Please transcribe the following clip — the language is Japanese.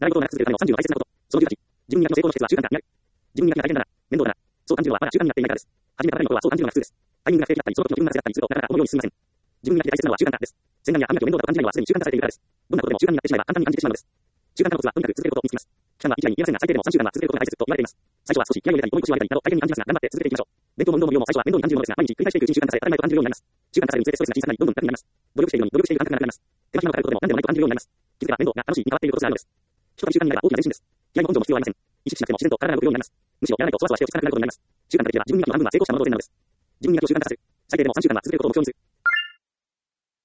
習い事を長く続けるための30の大切なこと。その18、自分磨きの成功の秘訣は習慣化にある。自分磨きが大変だな、面倒だな、そう感じるのはまだ習慣になっていないからです。始めたばかりの頃はそう感じるのが普通です。タイミングが不定期だったり、その時の自分が焦ったりすると、なかなか思うように進みません。自分磨きが大切なのは習慣化です。洗顔や歯磨きを面倒だと感じないのはすでに習慣化されているからです。どんなことでも習慣になってしまえば簡単に感じてしまうのです。習慣化のコツはとにかく続けることを見つけます。期間は一概に言えませんが、最低でも3週間は続けることが大切と言われています。最初は少し気合を入れたり、重い腰を上げたりなど大変に感じますが、頑張って続けていきましょう。勉強も運動も美容も最初は面倒に感じるものですが、毎日繰り返していくうちに習慣化され、当たり前と感じるようになります。習慣化されるにつれてストレスが小さくなり、どんどん楽になります。努力しているのに努力している感覚がなくなります。手間暇のかかることでも何でもないと感じるようになります。気づけば面倒が楽しいに変わっていることがあるのです。一つ習慣になれば大きな前進です。気合も根性も必要ありません。意識しなくても自然と体が動くようになります。むしろやらないとそわそわして落ち着かなくなることになります。習慣化できれば自分磨きの半分は成功したものとなるのです。自分磨きを習慣化させる。最低でも3週間は続けることを目標にする。